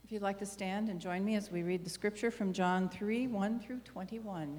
If you'd like to stand and join me as we read the scripture from John 3, 1 through 21.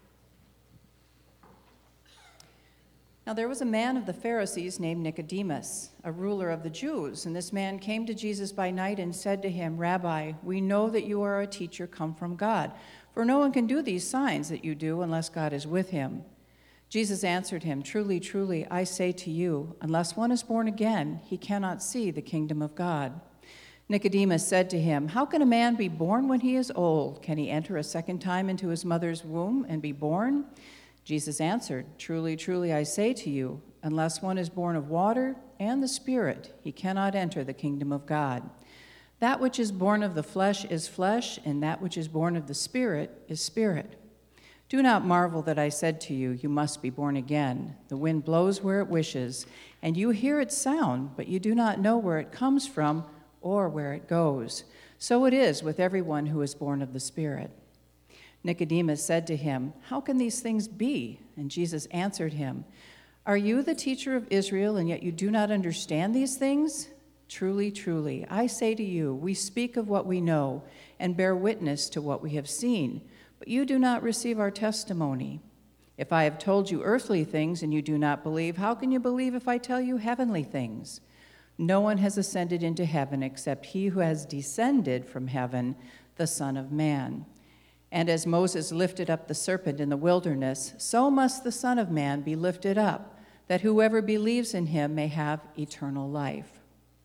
Now there was a man of the Pharisees named Nicodemus, a ruler of the Jews, and this man came to Jesus by night and said to him, "Rabbi, we know that you are a teacher come from God, for no one can do these signs that you do unless God is with him." Jesus answered him, "Truly, truly, I say to you, unless one is born again, he cannot see the kingdom of God." Nicodemus said to him, "How can a man be born when he is old? Can he enter a second time into his mother's womb and be born?" Jesus answered, "Truly, truly, I say to you, unless one is born of water and the Spirit, he cannot enter the kingdom of God. That which is born of the flesh is flesh, and that which is born of the Spirit is spirit. Do not marvel that I said to you, you must be born again. The wind blows where it wishes, and you hear its sound, but you do not know where it comes from or where it goes. So it is with everyone who is born of the Spirit." Nicodemus said to him, "How can these things be?" And Jesus answered him, "Are you the teacher of Israel, and yet you do not understand these things? Truly, truly, I say to you, we speak of what we know and bear witness to what we have seen, but you do not receive our testimony. If I have told you earthly things and you do not believe, how can you believe if I tell you heavenly things? No one has ascended into heaven except he who has descended from heaven, the Son of Man. And as Moses lifted up the serpent in the wilderness, so must the Son of Man be lifted up, that whoever believes in him may have eternal life.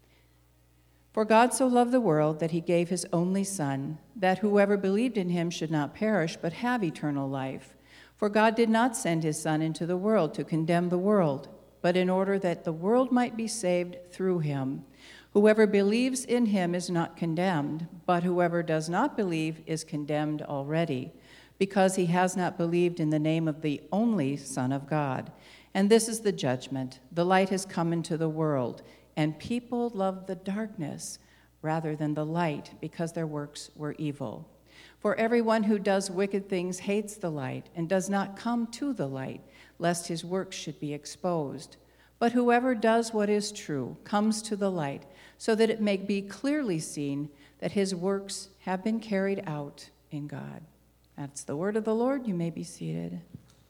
For God so loved the world that he gave his only Son, that whoever believed in him should not perish but have eternal life. For God did not send his Son into the world to condemn the world, but in order that the world might be saved through him. Whoever believes in him is not condemned, but whoever does not believe is condemned already, because he has not believed in the name of the only Son of God. And this is the judgment. The light has come into the world, and people love the darkness rather than the light, because their works were evil. For everyone who does wicked things hates the light and does not come to the light, lest his works should be exposed. But whoever does what is true comes to the light, so that it may be clearly seen that his works have been carried out in God." That's the word of the Lord. You may be seated.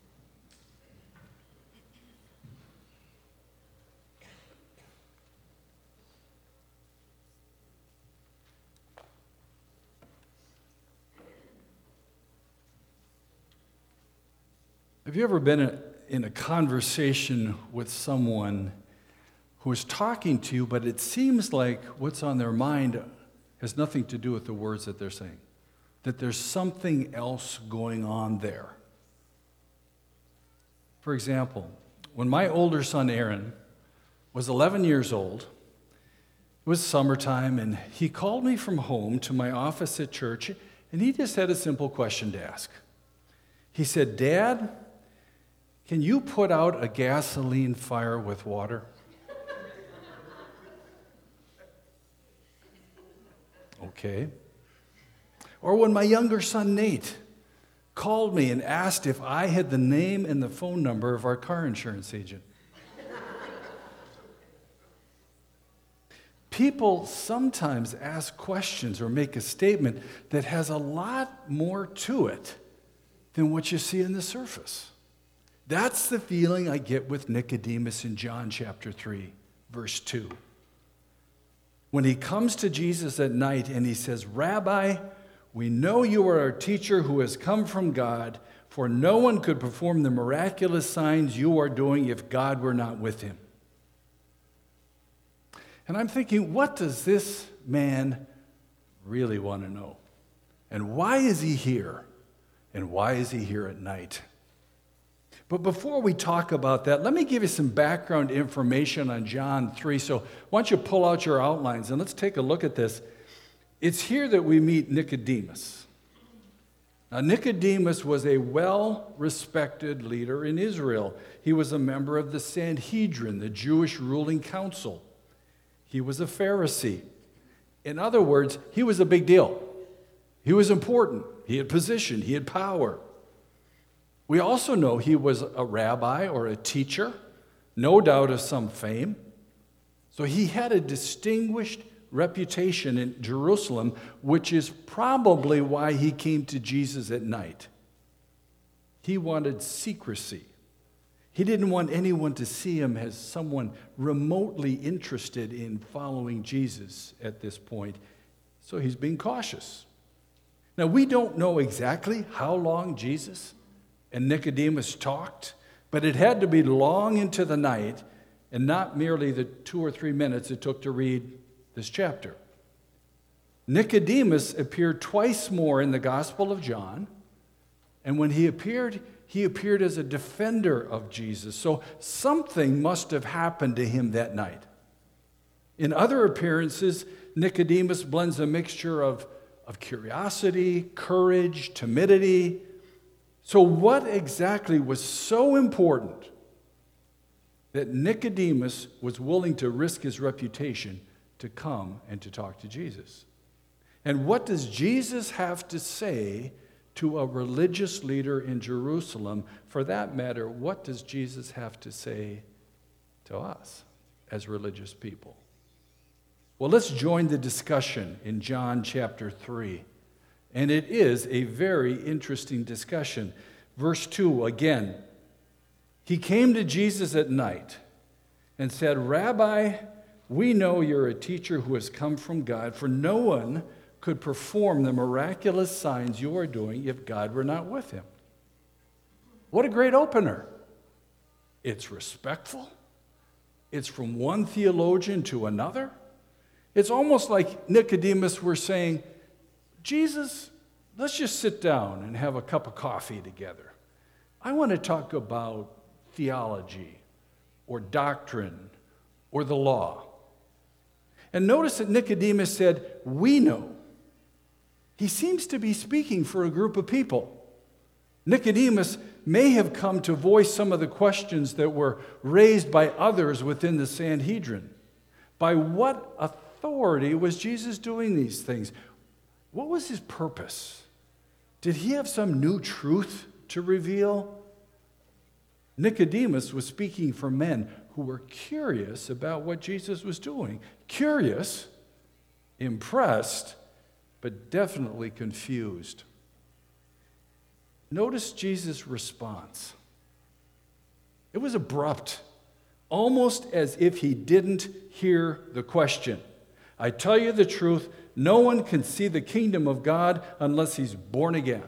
Have you ever been in a conversation with someone who is talking to you, but it seems like what's on their mind has nothing to do with the words that they're saying, that there's something else going on there? For example, when my older son Aaron was 11 years old, it was summertime, and he called me from home to my office at church, and he just had a simple question to ask. He said, "Dad, can you put out a gasoline fire with water?" Okay. Or when my younger son Nate called me and asked if I had the name and the phone number of our car insurance agent. People sometimes ask questions or make a statement that has a lot more to it than what you see on the surface. That's the feeling I get with Nicodemus in John chapter 3, verse 2. When he comes to Jesus at night and he says, "Rabbi, we know you are a teacher who has come from God, for no one could perform the miraculous signs you are doing if God were not with him." And I'm thinking, what does this man really want to know? And why is he here? And why is he here at night? But before we talk about that, let me give you some background information on John 3. So why don't you pull out your outlines and let's take a look at this. It's here that we meet Nicodemus. Now, Nicodemus was a well-respected leader in Israel. He was a member of the Sanhedrin, the Jewish ruling council. He was a Pharisee. In other words, he was a big deal. He was important. He had position. He had power. We also know he was a rabbi or a teacher, no doubt of some fame. So he had a distinguished reputation in Jerusalem, which is probably why he came to Jesus at night. He wanted secrecy. He didn't want anyone to see him as someone remotely interested in following Jesus at this point. So he's being cautious. Now, we don't know exactly how long Jesus and Nicodemus talked, but it had to be long into the night and not merely the 2 or 3 minutes it took to read this chapter. Nicodemus appeared twice more in the Gospel of John, and when he appeared as a defender of Jesus. So something must have happened to him that night. In other appearances, Nicodemus blends a mixture of curiosity, courage, timidity. So what exactly was so important that Nicodemus was willing to risk his reputation to come and to talk to Jesus? And what does Jesus have to say to a religious leader in Jerusalem? For that matter, what does Jesus have to say to us as religious people? Well, let's join the discussion in John chapter 3. And it is a very interesting discussion. Verse 2 again. He came to Jesus at night and said, "Rabbi, we know you're a teacher who has come from God, for no one could perform the miraculous signs you are doing if God were not with him." What a great opener. It's respectful. It's from one theologian to another. It's almost like Nicodemus were saying, "Jesus, let's just sit down and have a cup of coffee together. I want to talk about theology or doctrine or the law." And notice that Nicodemus said, "We know." He seems to be speaking for a group of people. Nicodemus may have come to voice some of the questions that were raised by others within the Sanhedrin. By what authority was Jesus doing these things? What was his purpose? Did he have some new truth to reveal? Nicodemus was speaking for men who were curious about what Jesus was doing. Curious, impressed, but definitely confused. Notice Jesus' response. It was abrupt, almost as if he didn't hear the question. "I tell you the truth, no one can see the kingdom of God unless he's born again."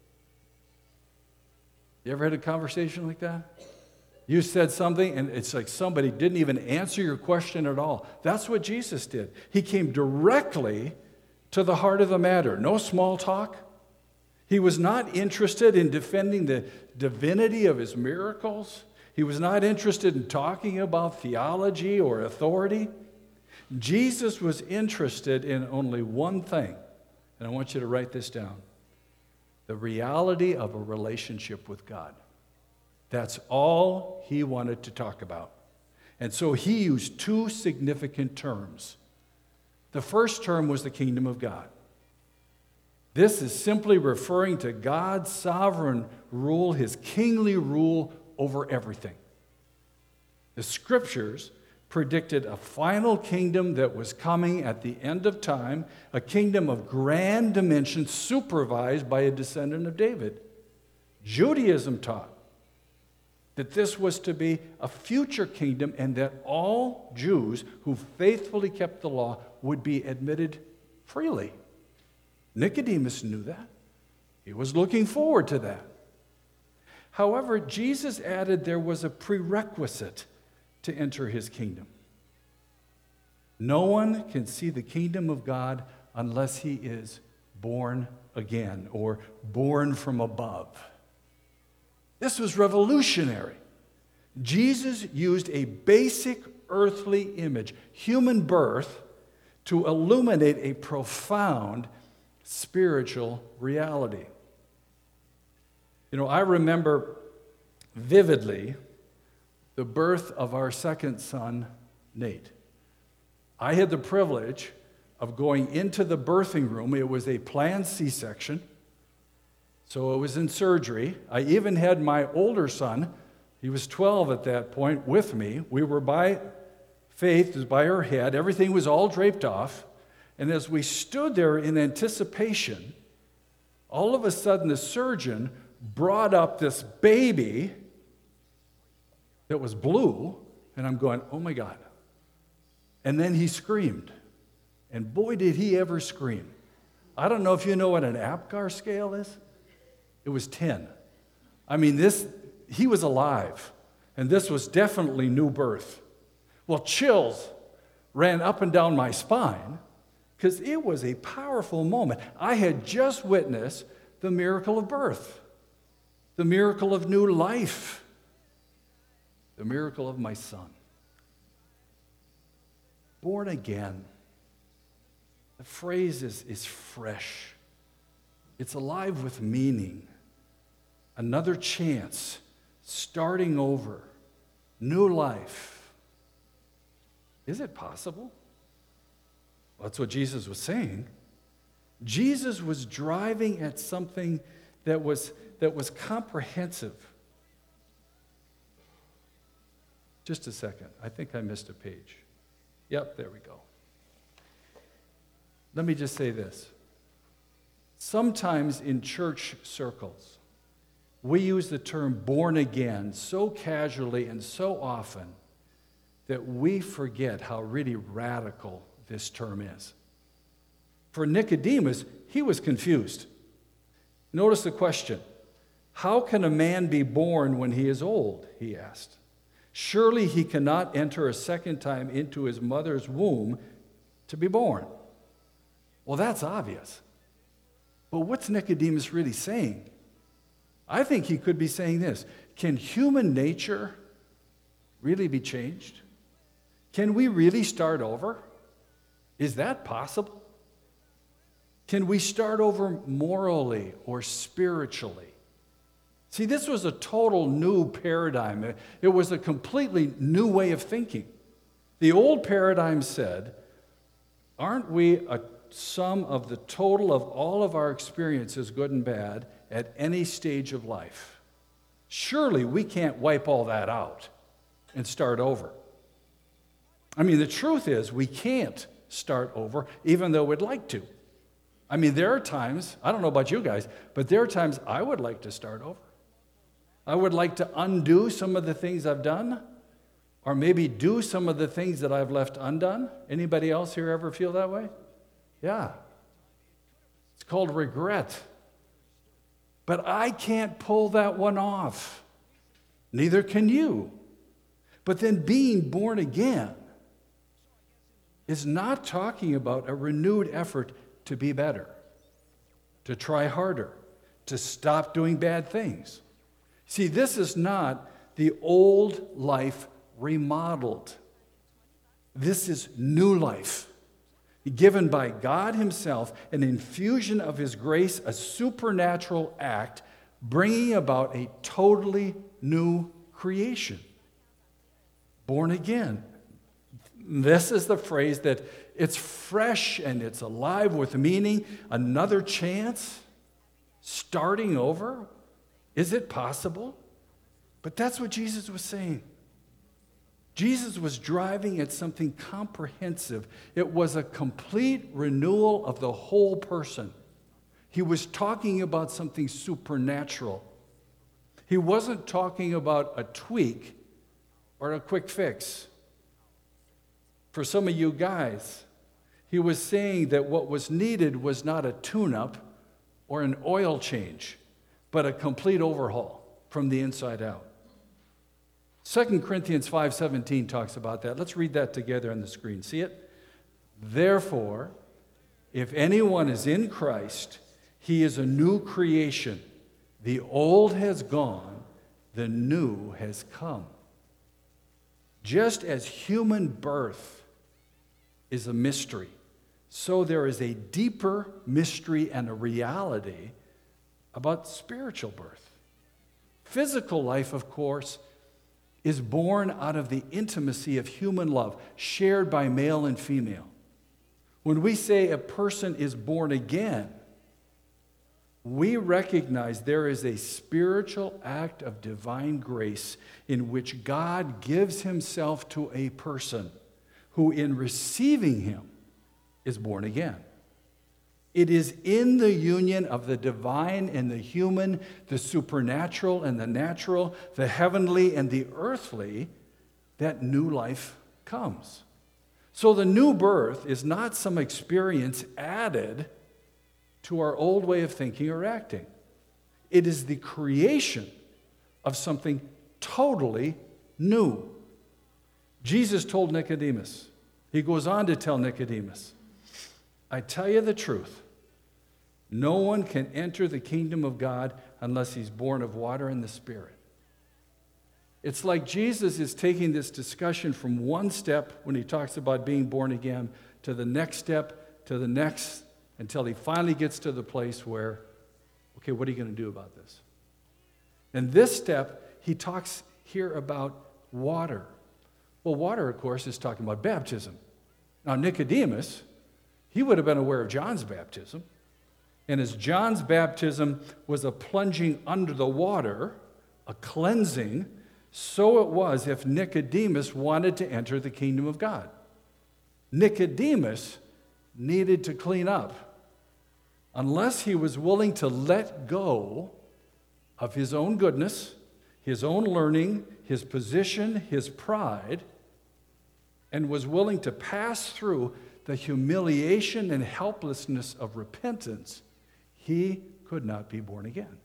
You ever had a conversation like that? You said something, and it's like somebody didn't even answer your question at all. That's what Jesus did. He came directly to the heart of the matter. No small talk. He was not interested in defending the divinity of his miracles. He was not interested in talking about theology or authority. Jesus was interested in only one thing, and I want you to write this down: the reality of a relationship with God. That's all he wanted to talk about. And so he used two significant terms. The first term was the kingdom of God. This is simply referring to God's sovereign rule, his kingly rule over everything. The scriptures predicted a final kingdom that was coming at the end of time, a kingdom of grand dimensions supervised by a descendant of David. Judaism taught that this was to be a future kingdom and that all Jews who faithfully kept the law would be admitted freely. Nicodemus knew that. He was looking forward to that. However, Jesus added there was a prerequisite to enter his kingdom. No one can see the kingdom of God unless he is born again or born from above. This was revolutionary. Jesus used a basic earthly image, human birth, to illuminate a profound spiritual reality. I remember vividly the birth of our second son, Nate. I had the privilege of going into the birthing room. It was a planned C-section, so it was in surgery. I even had my older son, he was 12 at that point, with me. We were by Faith, was by her head. Everything was all draped off. And as we stood there in anticipation, all of a sudden the surgeon brought up this baby that was blue, and I'm going, oh my God. And then he screamed. And boy, did he ever scream. I don't know if you know what an APGAR scale is. It was 10. I mean, he was alive, and this was definitely new birth. Well, chills ran up and down my spine because it was a powerful moment. I had just witnessed the miracle of birth, the miracle of new life, the miracle of my son. Born again. The phrase is fresh. It's alive with meaning. Another chance, starting over, new life. Is it possible? Well, that's what Jesus was saying. Jesus was driving at something that was comprehensive. Just a second. I think I missed a page. Yep, there we go. Let me just say this. Sometimes in church circles, we use the term born again so casually and so often that we forget how really radical this term is. For Nicodemus, he was confused. Notice the question. How can a man be born when he is old? He asked. Surely he cannot enter a second time into his mother's womb to be born. Well, that's obvious. But what's Nicodemus really saying? I think he could be saying this. Can human nature really be changed? Can we really start over? Is that possible? Can we start over morally or spiritually? See, this was a total new paradigm. It was a completely new way of thinking. The old paradigm said, aren't we a sum of the total of all of our experiences, good and bad, at any stage of life? Surely we can't wipe all that out and start over. I mean, the truth is we can't start over, even though we'd like to. I mean, there are times, I don't know about you guys, but there are times I would like to start over. I would like to undo some of the things I've done, or maybe do some of the things that I've left undone. Anybody else here ever feel that way? Yeah. It's called regret. But I can't pull that one off. Neither can you. But then being born again is not talking about a renewed effort to be better, to try harder, to stop doing bad things. See, this is not the old life remodeled. This is new life, given by God Himself, an infusion of His grace, a supernatural act, bringing about a totally new creation. Born again. This is the phrase that it's fresh and it's alive with meaning. Another chance? Starting over? Is it possible? But that's what Jesus was saying. Jesus was driving at something comprehensive. It was a complete renewal of the whole person. He was talking about something supernatural. He wasn't talking about a tweak or a quick fix. For some of you guys, he was saying that what was needed was not a tune-up or an oil change, but a complete overhaul from the inside out. 2 Corinthians 5:17 talks about that. Let's read that together on the screen. See it? Therefore, if anyone is in Christ, he is a new creation. The old has gone, the new has come. Just as human birth is a mystery, so there is a deeper mystery and a reality about spiritual birth. Physical life, of course, is born out of the intimacy of human love, shared by male and female. When we say a person is born again, we recognize there is a spiritual act of divine grace in which God gives Himself to a person who, in receiving Him, is born again. It is in the union of the divine and the human, the supernatural and the natural, the heavenly and the earthly, that new life comes. So the new birth is not some experience added to our old way of thinking or acting. It is the creation of something totally new. Jesus told Nicodemus, he goes on to tell Nicodemus, I tell you the truth, no one can enter the kingdom of God unless he's born of water and the Spirit. It's like Jesus is taking this discussion from one step when he talks about being born again to the next step, to the next, until he finally gets to the place where, okay, what are you going to do about this? And this step, he talks here about water. Well, water, of course, is talking about baptism. Now, Nicodemus, he would have been aware of John's baptism. And as John's baptism was a plunging under the water, a cleansing, so it was if Nicodemus wanted to enter the kingdom of God. Nicodemus needed to clean up. Unless he was willing to let go of his own goodness, his own learning, his position, his pride, and was willing to pass through the humiliation and helplessness of repentance, he could not be born again.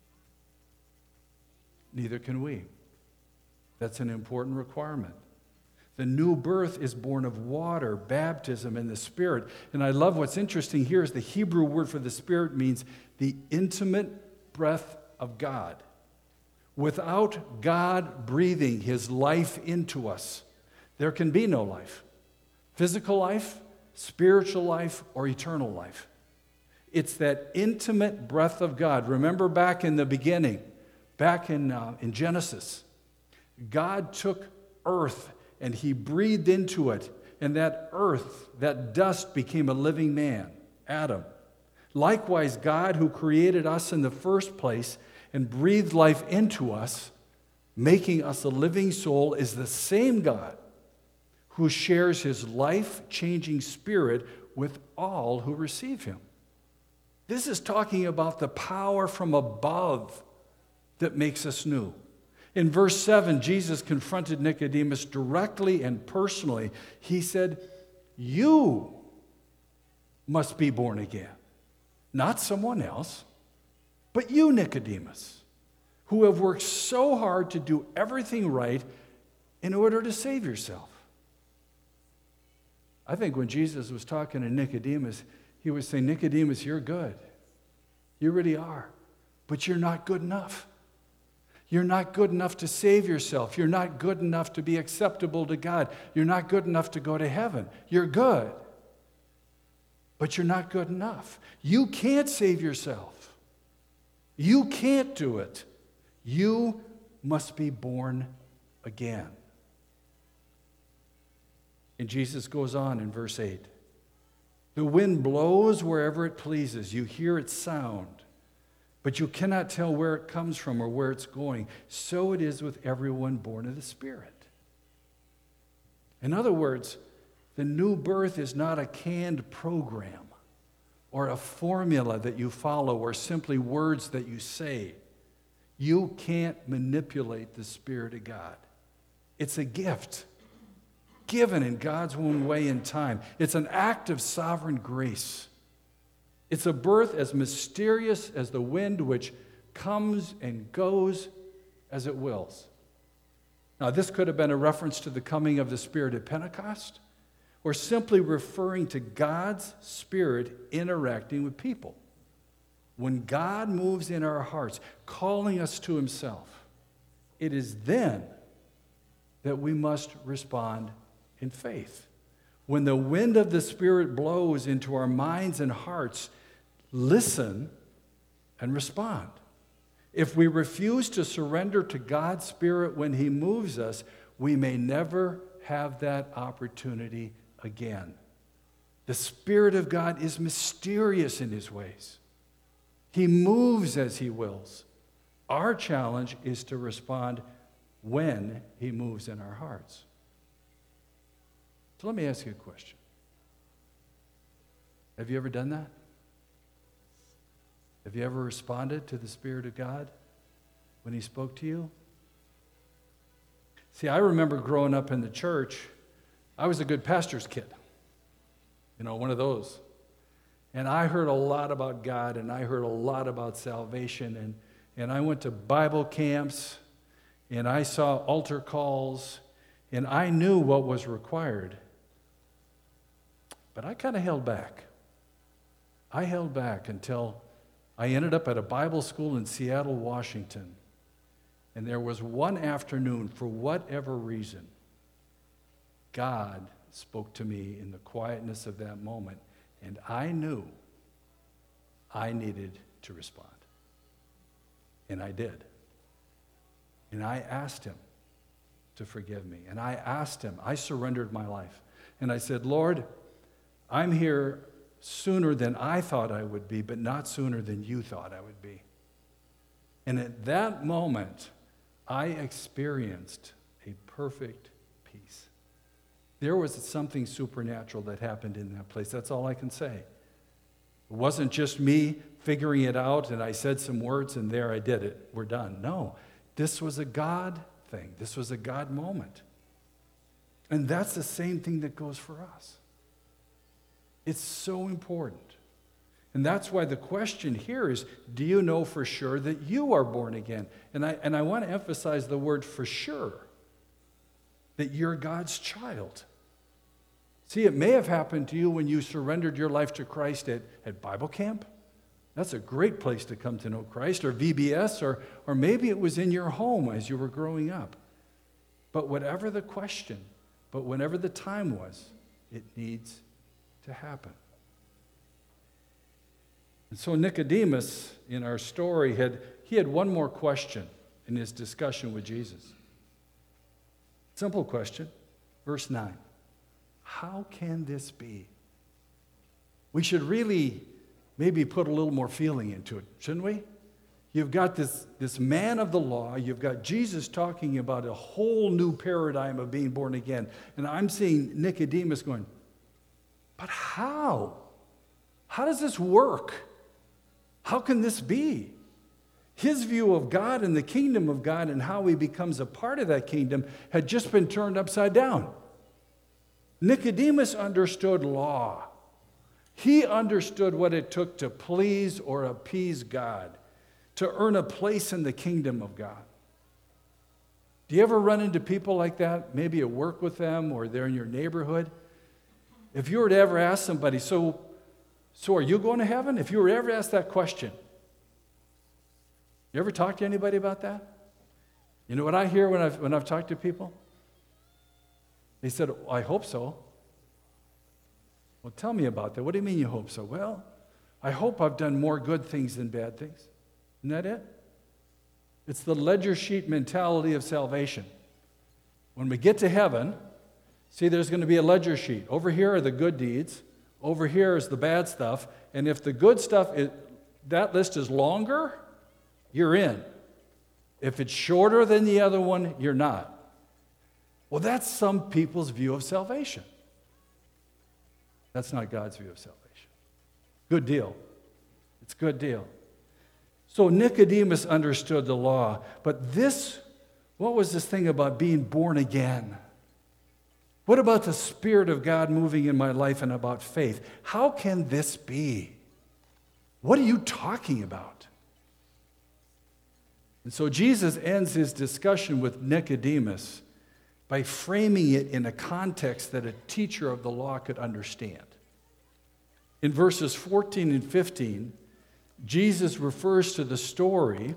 Neither can we. That's an important requirement. The new birth is born of water, baptism, and the Spirit. And I love what's interesting here is the Hebrew word for the Spirit means the intimate breath of God. Without God breathing his life into us, there can be no life. Physical life, spiritual life, or eternal life. It's that intimate breath of God. Remember back in the beginning, back in Genesis, God took earth and he breathed into it, and that earth, that dust became a living man, Adam. Likewise, God, who created us in the first place and breathed life into us, making us a living soul, is the same God who shares his life-changing Spirit with all who receive him. This is talking about the power from above that makes us new. In verse 7, Jesus confronted Nicodemus directly and personally. He said, you must be born again. Not someone else, but you, Nicodemus, who have worked so hard to do everything right in order to save yourself. I think when Jesus was talking to Nicodemus, he was saying, Nicodemus, you're good. You really are. But you're not good enough. You're not good enough to save yourself. You're not good enough to be acceptable to God. You're not good enough to go to heaven. You're good, but you're not good enough. You can't save yourself. You can't do it. You must be born again. And Jesus goes on in verse 8. The wind blows wherever it pleases. You hear its sound, but you cannot tell where it comes from or where it's going. So it is with everyone born of the Spirit. In other words, the new birth is not a canned program or a formula that you follow or simply words that you say. You can't manipulate the Spirit of God. It's a gift given in God's own way and time. It's an act of sovereign grace. It's a birth as mysterious as the wind which comes and goes as it wills. Now, this could have been a reference to the coming of the Spirit at Pentecost, or simply referring to God's Spirit interacting with people. When God moves in our hearts, calling us to himself, it is then that we must respond in faith. When the wind of the Spirit blows into our minds and hearts, listen and respond. If we refuse to surrender to God's Spirit when he moves us, we may never have that opportunity again. The Spirit of God is mysterious in his ways. He moves as he wills. Our challenge is to respond when he moves in our hearts. So let me ask you a question. Have you ever done that? Have you ever responded to the Spirit of God when He spoke to you? See, I remember growing up in the church, I was a good pastor's kid. One of those. And I heard a lot about God, and I heard a lot about salvation, and I went to Bible camps, and I saw altar calls, and I knew what was required. But I kind of held back. I held back until I ended up at a Bible school in Seattle, Washington. And there was one afternoon, for whatever reason, God spoke to me in the quietness of that moment, and I knew I needed to respond. And I did. And I asked Him to forgive me. And I asked Him, I surrendered my life. And I said, Lord, I'm here sooner than I thought I would be, but not sooner than You thought I would be. And at that moment, I experienced a perfect peace. There was something supernatural that happened in that place. That's all I can say. It wasn't just me figuring it out and I said some words and there I did it. We're done. No, this was a God thing. This was a God moment. And that's the same thing that goes for us. It's so important. And that's why the question here is, do you know for sure that you are born again? And I want to emphasize the word for sure, that you're God's child. See, it may have happened to you when you surrendered your life to Christ at Bible camp. That's a great place to come to know Christ, or VBS, or maybe it was in your home as you were growing up. But whatever the question, but whenever the time was, it needs to happen. And so Nicodemus, in our story, he had one more question in his discussion with Jesus. Simple question, verse 9. How can this be? We should really maybe put a little more feeling into it, shouldn't we? You've got this man of the law. You've got Jesus talking about a whole new paradigm of being born again. And I'm seeing Nicodemus going, but how? How does this work? How can this be? His view of God and the kingdom of God and how he becomes a part of that kingdom had just been turned upside down. Nicodemus understood law. He understood what it took to please or appease God, to earn a place in the kingdom of God. Do you ever run into people like that? Maybe you work with them or they're in your neighborhood. If you were to ever ask somebody, so are you going to heaven? If you were to ever ask that question, you ever talk to anybody about that? You know what I hear when I've talked to people? They said, I hope so. Well, tell me about that. What do you mean you hope so? Well, I hope I've done more good things than bad things. Isn't that it? It's the ledger sheet mentality of salvation. When we get to heaven, see, there's going to be a ledger sheet. Over here are the good deeds. Over here is the bad stuff. And if the good stuff, that list is longer, you're in. If it's shorter than the other one, you're not. Well, that's some people's view of salvation. That's not God's view of salvation. Good deal. It's a good deal. So Nicodemus understood the law, but what was this thing about being born again? What about the Spirit of God moving in my life and about faith? How can this be? What are you talking about? And so Jesus ends his discussion with Nicodemus by framing it in a context that a teacher of the law could understand. In verses 14 and 15, Jesus refers to the story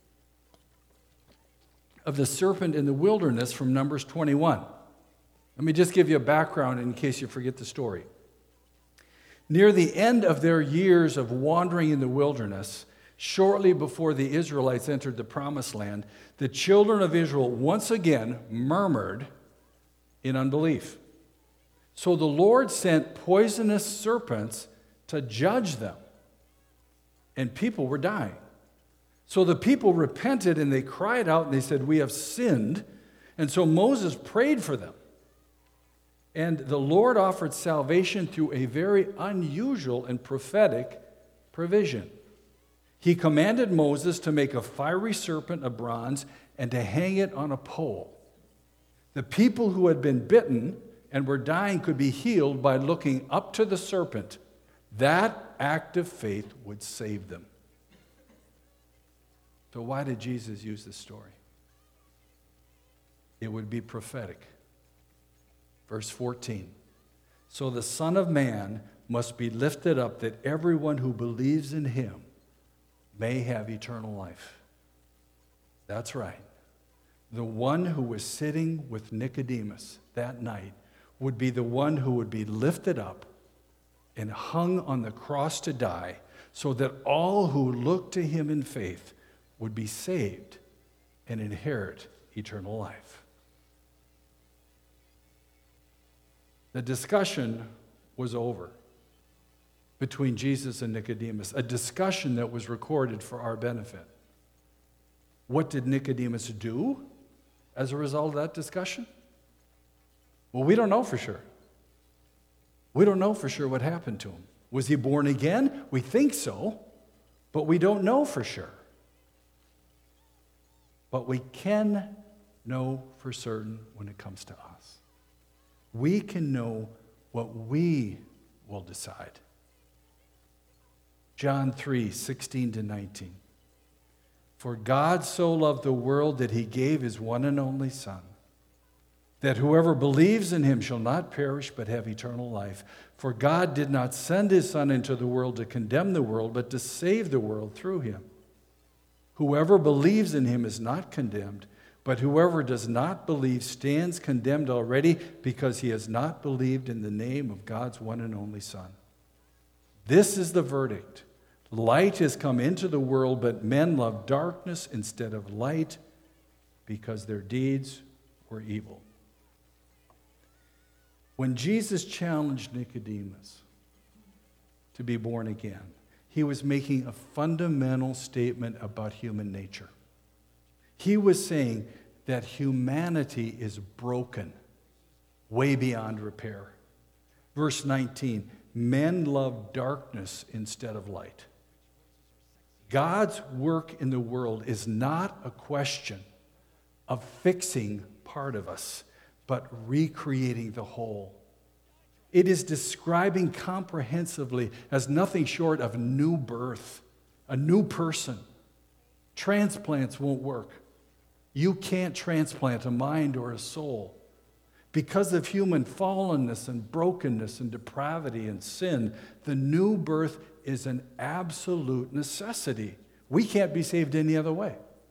of the serpent in the wilderness from Numbers 21. Let me just give you a background in case you forget the story. Near the end of their years of wandering in the wilderness, shortly before the Israelites entered the promised land, the children of Israel once again murmured in unbelief. So the Lord sent poisonous serpents to judge them, and people were dying. So the people repented and they cried out and they said, "We have sinned." And so Moses prayed for them. And the Lord offered salvation through a very unusual and prophetic provision. He commanded Moses to make a fiery serpent of bronze and to hang it on a pole. The people who had been bitten and were dying could be healed by looking up to the serpent. That act of faith would save them. So why did Jesus use this story? It would be prophetic. Verse 14. So the Son of Man must be lifted up, that everyone who believes in him may have eternal life. That's right. The one who was sitting with Nicodemus that night would be the one who would be lifted up and hung on the cross to die, so that all who look to him in faith would be saved and inherit eternal life. The discussion was over between Jesus and Nicodemus, a discussion that was recorded for our benefit. What did Nicodemus do as a result of that discussion? Well, we don't know for sure. We don't know for sure what happened to him. Was he born again? We think so, but we don't know for sure. But we can know for certain when it comes to us. We can know what we will decide. John 3:16-19. For God so loved the world that he gave his one and only Son, that whoever believes in him shall not perish but have eternal life. For God did not send his Son into the world to condemn the world, but to save the world through him. Whoever believes in him is not condemned, but whoever does not believe stands condemned already, because he has not believed in the name of God's one and only Son. This is the verdict. Light has come into the world, but men love darkness instead of light, because their deeds were evil. When Jesus challenged Nicodemus to be born again, he was making a fundamental statement about human nature. He was saying that humanity is broken, way beyond repair. Verse 19, men love darkness instead of light. God's work in the world is not a question of fixing part of us, but recreating the whole. It is describing comprehensively as nothing short of new birth, a new person. Transplants won't work. You can't transplant a mind or a soul. Because of human fallenness and brokenness and depravity and sin, the new birth is an absolute necessity. We can't be saved any other way.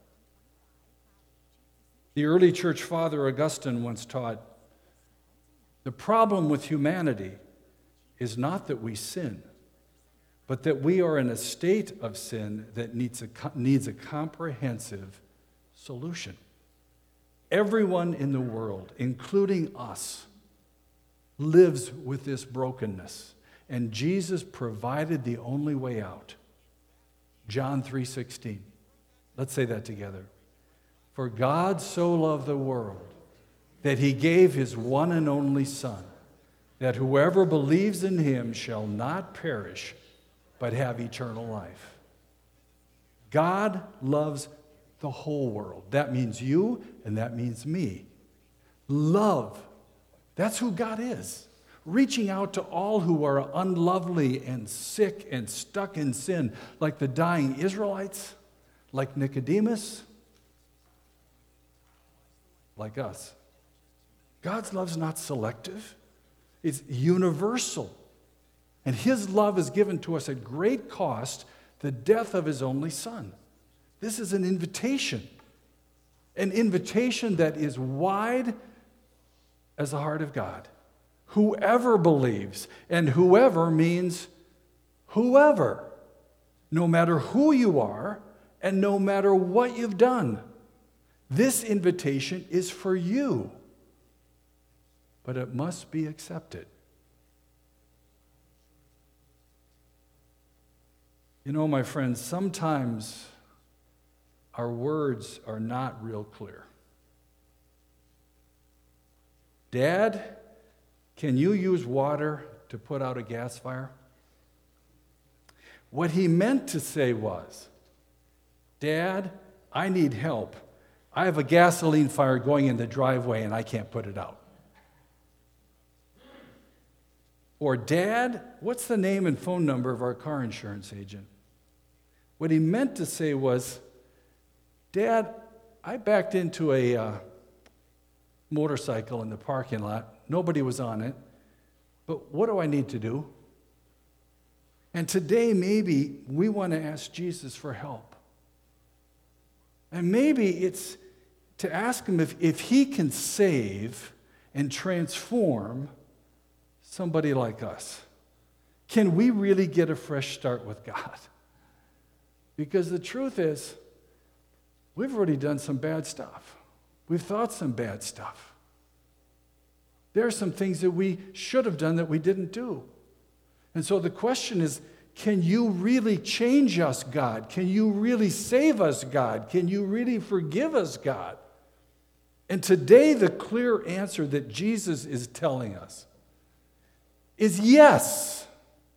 The early church father Augustine once taught, the problem with humanity is not that we sin, but that we are in a state of sin that needs a comprehensive solution. Everyone in the world, including us, lives with this brokenness, and Jesus provided the only way out. John 3:16. Let's say that together. For God so loved the world that he gave his one and only Son, that whoever believes in him shall not perish, but have eternal life. God loves the whole world. That means you, and that means me. Love, that's who God is. Reaching out to all who are unlovely and sick and stuck in sin, like the dying Israelites, like Nicodemus, like us. God's love is not selective. It's universal. And his love is given to us at great cost, the death of his only Son. This is an invitation that is wide as the heart of God. Whoever believes, and whoever means whoever, no matter who you are and no matter what you've done. This invitation is for you, but it must be accepted. You know, my friends, sometimes our words are not real clear. Dad, Can you use water to put out a gas fire? What he meant to say was, Dad, I need help. I have a gasoline fire going in the driveway and I can't put it out. Or, Dad, what's the name and phone number of our car insurance agent? What he meant to say was, Dad, I backed into a motorcycle in the parking lot. Nobody was on it. But what do I need to do? And today, maybe we want to ask Jesus for help. And maybe it's to ask him if he can save and transform somebody like us. Can we really get a fresh start with God? Because the truth is, we've already done some bad stuff. We've thought some bad stuff. There are some things that we should have done that we didn't do. And so the question is, can you really change us, God? Can you really save us, God? Can you really forgive us, God? And today, the clear answer that Jesus is telling us is yes.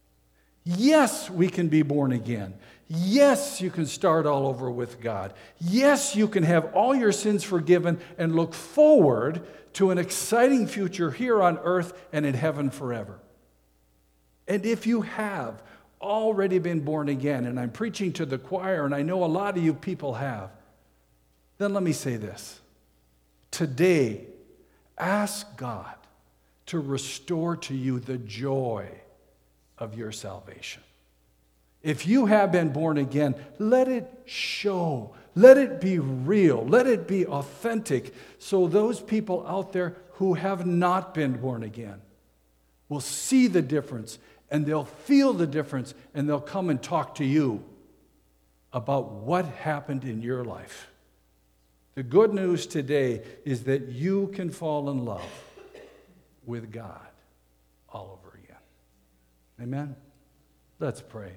Yes, we can be born again. Yes, you can start all over with God. Yes, you can have all your sins forgiven and look forward to an exciting future here on earth and in heaven forever. And if you have already been born again, and I'm preaching to the choir, and I know a lot of you people have, then let me say this. Today, ask God to restore to you the joy of your salvation. If you have been born again, let it show. Let it be real. Let it be authentic, so those people out there who have not been born again will see the difference, and they'll feel the difference, and they'll come and talk to you about what happened in your life. The good news today is that you can fall in love with God all over again. Amen? Let's pray.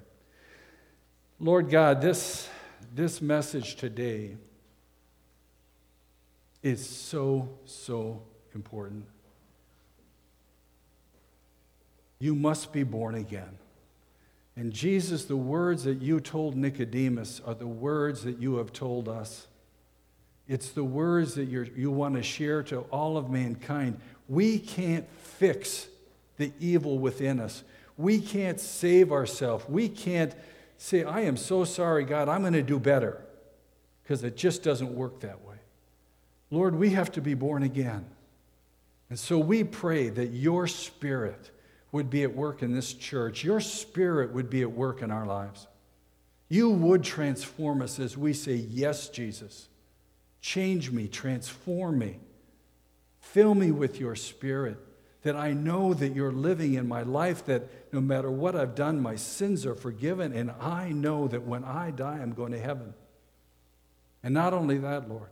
Lord God, this message today is so, so important. You must be born again. And Jesus, the words that you told Nicodemus are the words that you have told us. It's the words that you want to share to all of mankind. We can't fix the evil within us. We can't save ourselves. We can't say, I am so sorry, God, I'm going to do better, because it just doesn't work that way. Lord, we have to be born again. And so we pray that your Spirit would be at work in this church. Your Spirit would be at work in our lives. You would transform us as we say, yes, Jesus. Change me, transform me. Fill me with your Spirit, that I know that you're living in my life, that no matter what I've done, my sins are forgiven, and I know that when I die, I'm going to heaven. And not only that, Lord,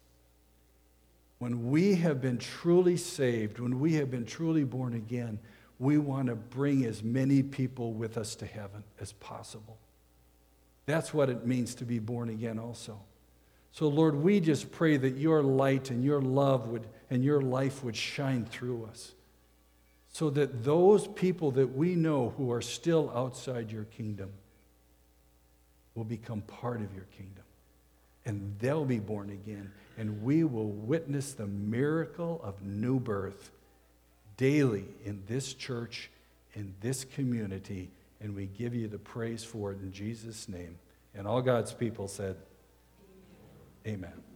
when we have been truly saved, when we have been truly born again, we want to bring as many people with us to heaven as possible. That's what it means to be born again also. So, Lord, we just pray that your light and your love and your life would shine through us, so that those people that we know who are still outside your kingdom will become part of your kingdom. And they'll be born again. And we will witness the miracle of new birth daily in this church, in this community. And we give you the praise for it in Jesus' name. And all God's people said, amen.